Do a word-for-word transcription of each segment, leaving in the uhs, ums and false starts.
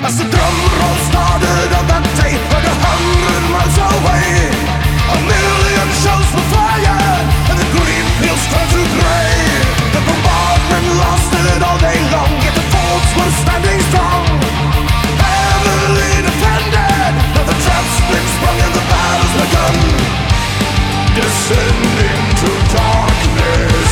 As the drum roll started on that day, like a hundred miles away, a million shells were fired, and the green fields turned to grey. The bombardment lasted all day long, yet the forts were standing strong, heavily defended. Now the traps been sprung and the battle's begun, descending to darkness.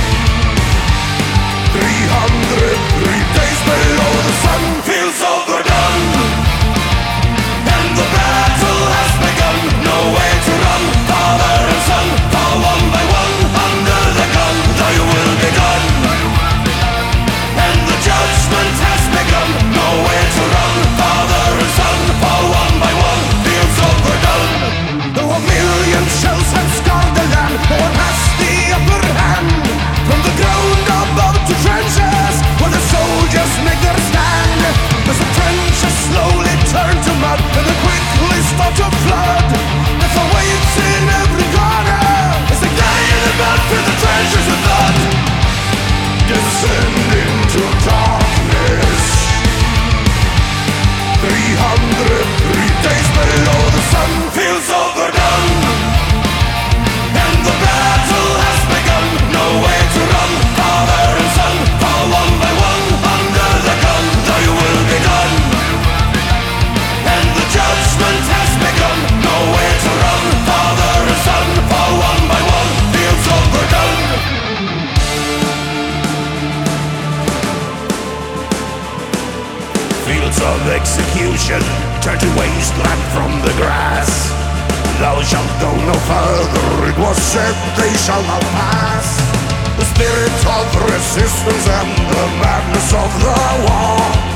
Three hundred three days below the sun feels overdone, and the battle has begun. No way to run, father and son fall one by one under the gun. Thy will be done, and the judgment has begun. No way to run, father and son fall one by one, feels overdone. Though a million shells have scarred the land, no one has the upper hand. From the ground above to trenches, where the soldiers make their stand, as the trenches slowly turn to mud and they quickly start to flood, death awaits in every corner as they die in the mud, fill the trenches with blood, descending to darkness. Three hundred three days below the sun feels overdone, and the battle has begun. No way to run, father and son fall one by one under the gun. Thy will be done, and the judgment has begun. No way to run, father and son fall one by one, feels overdone. Fields of execution turn to wasteland from the grass. Thou shalt go no further, it was said they shall not pass. The spirit of resistance and the madness of the war